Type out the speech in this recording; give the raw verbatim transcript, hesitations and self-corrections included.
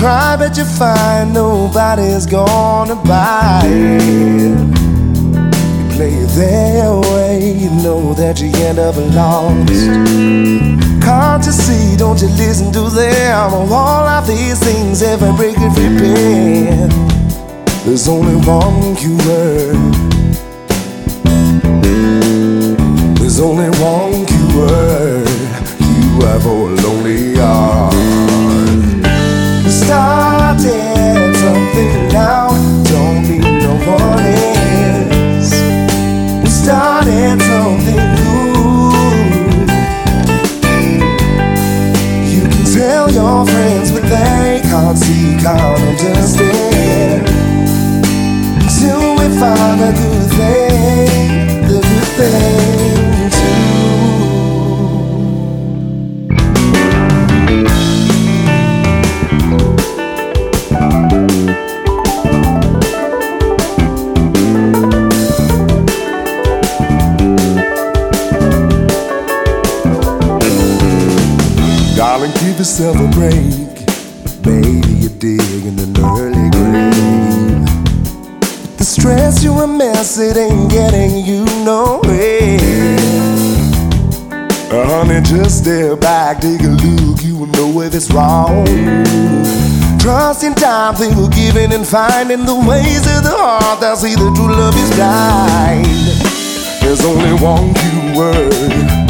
try, but you find nobody's gonna buy it. You play it their way, you know that you end up lost. Can't you see, don't you listen to them? All of these things, every break, every bend, there's only one cure. There's only one cure. You have a lonely heart. Started something now, don't need no one else. We started something new. You can tell your friends, but they can't see, can't understand. Until we find a good thing, the good thing too. Darling, give yourself a break. Baby, you're digging an early grave. But the stress you immense, it ain't getting you nowhere. Honey, just step back, take a look, you will know if it's wrong. Trust in time, think of giving and finding the ways of the heart that see the true love is blind. There's only one cure.